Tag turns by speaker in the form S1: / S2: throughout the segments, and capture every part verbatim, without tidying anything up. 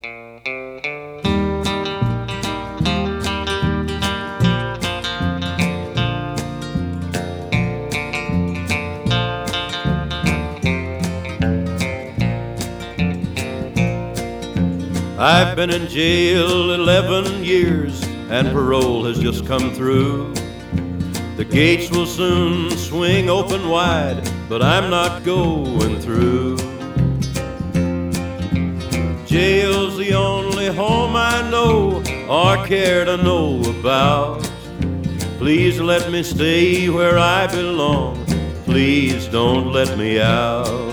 S1: I've been in jail eleven years and parole has just come through. The gates will soon swing open wide, but I'm not going through. Jail's the only home I know or care to know about. Please let me stay where I belong. Please don't let me out.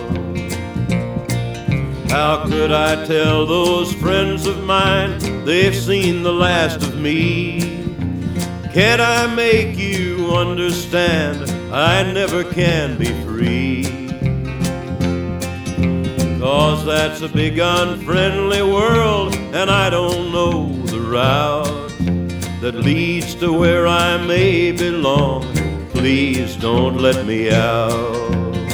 S1: How could I tell those friends of mine they've seen the last of me? Can't I make you understand I never can be free? 'Cause that's a big unfriendly world, and I don't know the route that leads to where I may belong. Please don't let me out.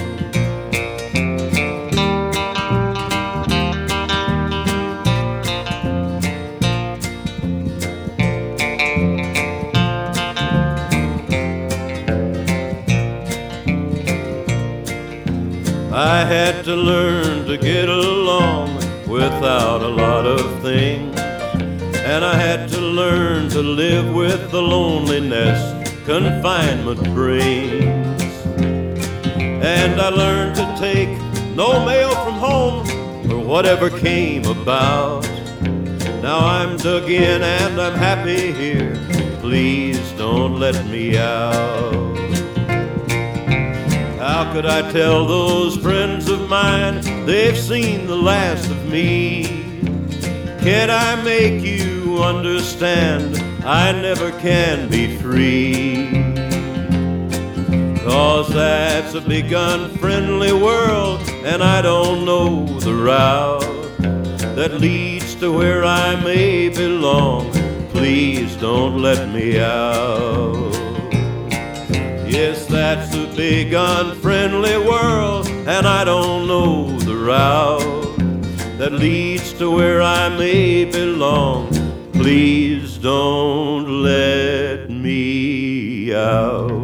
S1: I had to learn to get along without a lot of things, and I had to learn to live with the loneliness confinement brings. And I learned to take no mail from home or whatever came about. Now I'm dug in and I'm happy here. Please don't let me out. How could I tell those friends of mine they've seen the last of me? Can't I make you understand I never can be free? 'Cause that's a big unfriendly world, and I don't know the route that leads to where I may belong. Please don't let me out. Yes, that's a big unfriendly world, and I don't know the route that leads to where I may belong. Please don't let me out.